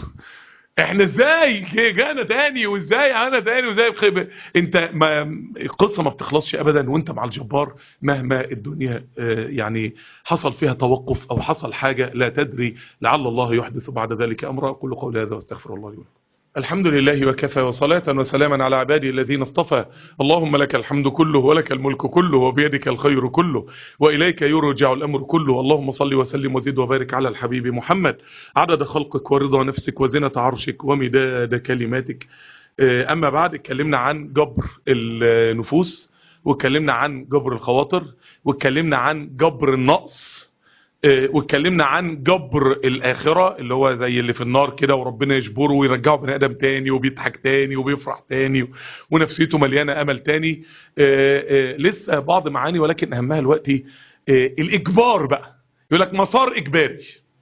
احنا ازاي جانا تاني، وازاي انا تاني، وازاي بخيب. انت ما القصه ما بتخلصش ابدا وانت مع الجبار، مهما الدنيا يعني حصل فيها توقف او حصل حاجه لا تدري، لعل الله يحدث بعد ذلك امرا. اقول قولي هذا واستغفر الله لي ولكم. الحمد لله وكفى، وصلاة وسلاما على عباده الذين اصطفى. اللهم لك الحمد كله ولك الملك كله وبيدك الخير كله وإليك يرجع الأمر كله. اللهم صل وسلم وزد وبارك على الحبيب محمد عدد خلقك ورضا نفسك وزنة عرشك ومداد كلماتك. أما بعد، اتكلمنا عن جبر النفوس، واتكلمنا عن جبر الخواطر، واتكلمنا عن جبر النقص، واتكلمنا عن جبر الآخرة اللي هو زي اللي في النار كده، وربنا يجبره ويرجعه بني آدم تاني وبيضحك تاني وبيفرح تاني ونفسيته مليانة أمل تاني. آآ آآ لسه بعض معاني ولكن أهمها دلوقتي الإجبار بقى. يقول لك مسار إجباري.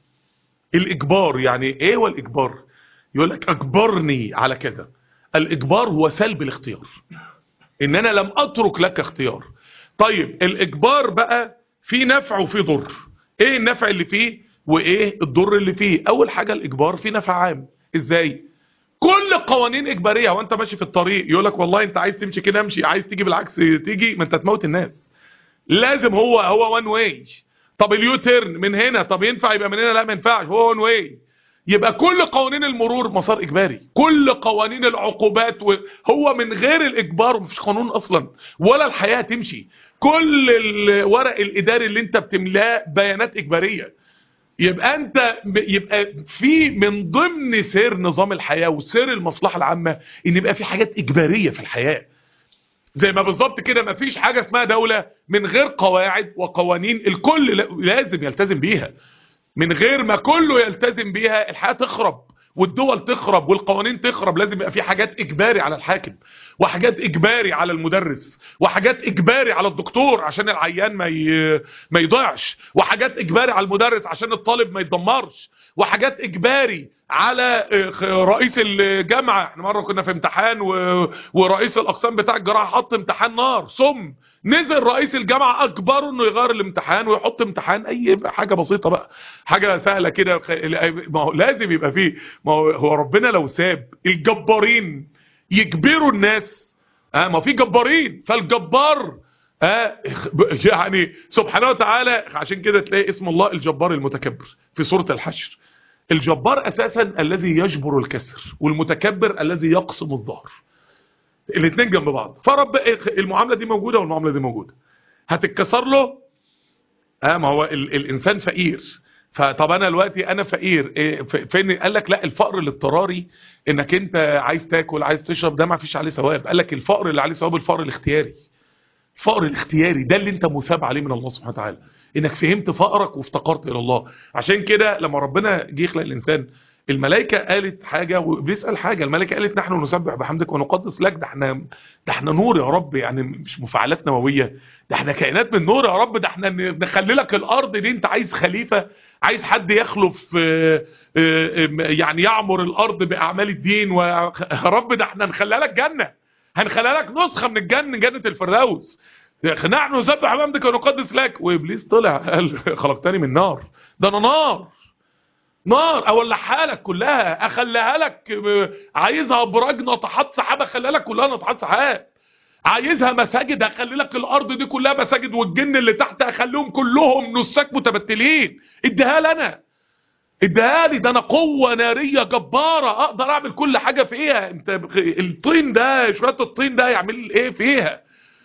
الإجبار يعني إيه؟ هو الإجبار يقول لك أجبرني على كذا. الإجبار هو سلب الاختيار، إن أنا لم أترك لك اختيار. طيب الإجبار بقى في نفع وفي ضر. ايه النفع اللي فيه وايه الضر اللي فيه؟ اول حاجة الاجبار فيه نفع عام. ازاي؟ كل قوانين اجبارية، وانت ماشي في الطريق يقولك والله انت عايز تمشي كده امشي، عايز تيجي بالعكس تيجي، ما انت تموت الناس. لازم هو هو وان واي. طب اليو تيرن من هنا، طب ينفع يبقى من هنا؟ لا ما ينفعش، هو وان واي. يبقى كل قوانين المرور مسار اجباري، كل قوانين العقوبات و... هو من غير الاجبار مفيش قانون اصلا ولا الحياة تمشي. كل الورق الاداري اللي انت بتملاه بيانات اجبارية. يبقى انت يبقى في من ضمن سير نظام الحياة وسير المصلحة العامة ان يبقى في حاجات اجبارية في الحياة. زي ما بالظبط كده مفيش حاجة اسمها دولة من غير قواعد وقوانين الكل لازم يلتزم بيها. من غير ما كله يلتزم بيها الحياة تخرب والدول تخرب والقوانين تخرب. لازم يبقى في حاجات اجباري على الحاكم، وحاجات اجباري على المدرس، وحاجات اجباري على الدكتور عشان العيان ما ي... ما يضيعش، وحاجات اجباري على المدرس عشان الطالب ما يتدمرش، وحاجات اجباري على رئيس الجامعة. احنا مرة كنا في امتحان و... ورئيس الاقسام بتاع الجراحة حط امتحان نار سم، نزل رئيس الجامعة اجبره انه يغير الامتحان ويحط امتحان اي حاجة بسيطة بقى، حاجة سهلة كده. ما هو لازم يبقى فيه، ما هو ربنا لو ساب الجبارين يجبروا الناس، اه ما في جبارين، فالجبار اه يعني سبحانه وتعالى. عشان كده تلاقي اسم الله الجبار المتكبر في سورة الحشر. الجبار اساسا الذي يجبر الكسر، والمتكبر الذي يقسم الظهر. الاثنين جنب بعض. فرب المعاملة دي موجودة والمعاملة دي موجودة. هتتكسر له اه ما هو ال الانسان فقير. فطب انا دلوقتي انا فقير إيه فين؟ قال لك لا، الفقر الاضطراري انك انت عايز تاكل عايز تشرب ده ما فيش عليه ثواب. قال لك الفقر اللي عليه ثواب الفقر الاختياري. الفقر الاختياري ده اللي انت مثاب عليه من الله سبحانه وتعالى، انك فهمت فقرك وافتقرت الى الله. عشان كده لما ربنا جه يخلق الانسان الملائكة قالت حاجة وإبليس قال حاجة. الملائكة قالت نحن نسبح بحمدك ونقدس لك، ده احنا ده احنا نور يا رب، يعني مش مفاعلات نووية، ده احنا كائنات من نور يا رب، ده احنا نخلي لك الأرض دي، انت عايز خليفة، عايز حد يخلف اه اه يعني يعمر الأرض بأعمال الدين، ويا رب ده احنا نخلي لك جنة، هنخلي لك نسخة من الجنة، جنة الفردوس، نحن نسبح بحمدك ونقدس لك. وإبليس طلع قال خلقتني من نار، ده انا نار نار اولعها لك كلها، اخليها لك عايزها براج ناطحات سحاب، اخليها لك كلها ناطحات سحاب، عايزها مساجد اخلي لك الارض دي كلها مساجد، والجن اللي تحت اخليهم كلهم نساك متبتلين، اديها لنا، اديها لي، ده انا قوه ناريه جباره اقدر اعمل كل حاجه فيها، انت الطين ده شويه الطين ده يعمل ايه فيها؟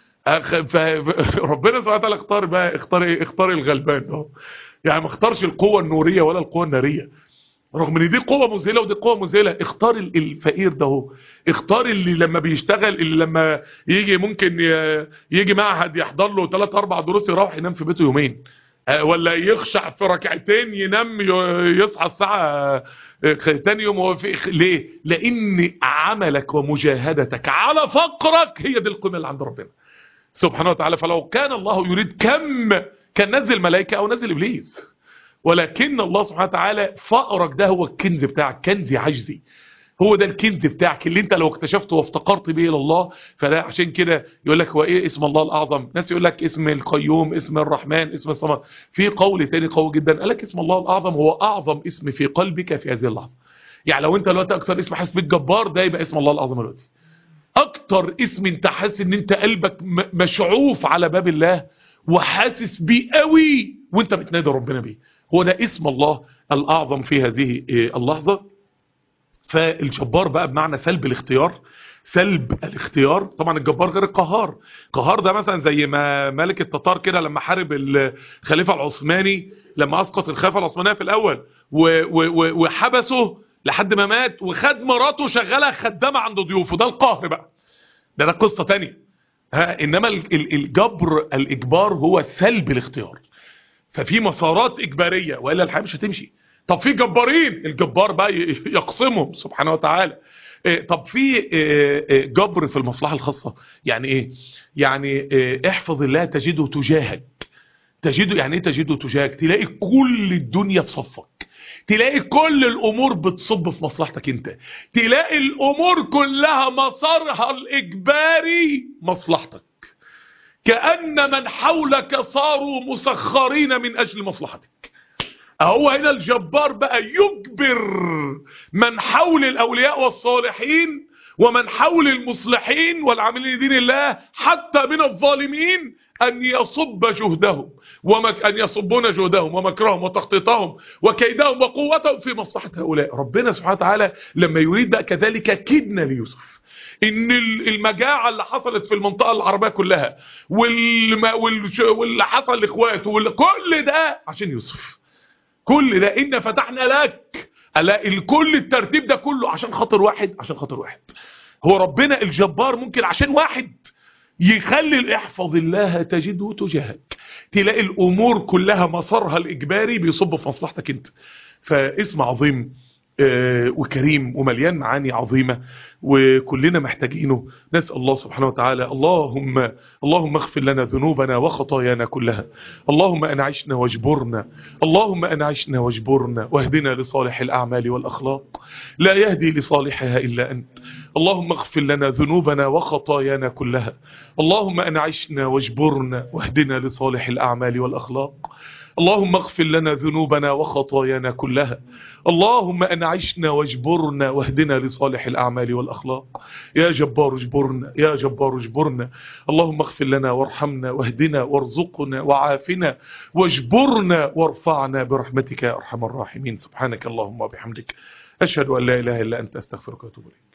فربنا سبحانه وتعالى اختار بقى، اختار ايه؟ اختار الغلبان اهو، يعني ما اختارش القوة النورية ولا القوة النارية، رغم ان دي قوة مذهلة ودي قوة مذهلة، اختار الفقير ده اهو، اختار اللي لما بيشتغل، اللي لما يجي ممكن يجي معهد يحضر له ثلاث اربع دروس يروح ينام في بيته يومين، ولا يخشع في ركعتين ينام يصحى الساعة تاني يوم هو في. ليه؟ لان عملك ومجاهدتك على فقرك هي دي القيمة اللي عند ربنا سبحانه وتعالى. فلو كان الله يريد كم كان نزل ملائكة او نزل ابليس، ولكن الله سبحانه وتعالى فقرك ده هو الكنز بتاعك، كنزي عجزي، هو ده الكنز بتاعك اللي انت لو اكتشفته وافتقرت به الى الله. فده عشان كده يقول لك هو ايه اسم الله الاعظم؟ ناس يقول لك اسم القيوم، اسم الرحمن، اسم الصمد. في قول تاني قوي جدا قال لك اسم الله الاعظم هو اعظم اسم في قلبك في هذه اللحظه. يعني لو انت دلوقتي اكتر اسم حاسس بالجبار ده يبقى اسم الله الاعظم دلوقتي، اكتر اسم انت حاسس ان انت قلبك مشعوف على باب الله وحاسس بيه قوي وانت بتنادي ربنا بيه، هو ده اسم الله الاعظم في هذه اللحظة. فالجبار بقى بمعنى سلب الاختيار، سلب الاختيار. طبعا الجبار غير القهار، قهار ده مثلا زي ما ملك التتار كده لما حارب الخليفة العثماني، لما اسقط الخلافة العثمانية في الاول وحبسه لحد ما مات، وخد مراته شغالة خدامة عند ضيوفه، ده القهر بقى، ده ده قصة تانية. ها انما الجبر الاجبار هو سلب الاختيار، ففي مسارات اجبارية والا الحياة مش هتمشي. طب في جبارين، الجبار بقى يقسمهم سبحانه وتعالى. طب في جبر في المصلحة الخاصة، يعني ايه؟ يعني احفظ الله تجده تجاهك، تجده يعني ايه تجده تجاهك؟ تلاقي كل الدنيا في صفك، تلاقي كل الامور بتصب في مصلحتك انت، تلاقي الامور كلها مسارها الاجباري مصلحتك، كأن من حولك صاروا مسخرين من اجل مصلحتك. هو هنا الجبار بقى يجبر من حول الاولياء والصالحين ومن حول المصلحين والعاملين لدين الله حتى من الظالمين أن يصب جهدهم ومك أن يصبون جهدهم ومكرهم وتخطيطهم وكيدهم وقوتهم في مصلحة هؤلاء. ربنا سبحانه وتعالى لما يريد بقى كذلك كدنا ليوسف، إن المجاعة اللي حصلت في المنطقة العربية كلها واللي حصل لإخواته كل ده عشان يوسف، كل ده إن فتحنا لك، كل الترتيب ده كله عشان خاطر واحد، عشان خاطر واحد. هو ربنا الجبار ممكن عشان واحد يخلي احفظ الله تجده تجاهك، تلاقي الامور كلها مسارها الاجباري بيصب في مصلحتك انت. فاسم عظيم وكريم ومليان معاني عظيمة وكلنا محتاجينه. نسأل الله سبحانه وتعالى اللهم اللهم اغفر لنا ذنوبنا وخطايانا كلها، اللهم انعشنا واجبرنا، اللهم انعشنا واجبرنا واهدنا لصالح الأعمال والأخلاق، لا يهدي لصالحها إلا أنت. اللهم اغفر لنا ذنوبنا وخطايانا كلها، اللهم انعشنا واجبرنا واهدنا لصالح الأعمال والأخلاق. اللهم اغفر لنا ذنوبنا وخطايانا كلها، اللهم انعشنا واجبرنا واهدنا لصالح الأعمال والأخلاق. يا جبار اجبرنا، يا جبار اجبرنا. اللهم اغفر لنا وارحمنا واهدنا وارزقنا وعافنا واجبرنا وارفعنا برحمتك يا أرحم الراحمين. سبحانك اللهم وبحمدك أشهد أن لا إله إلا أنت أستغفرك وأتوب إليك.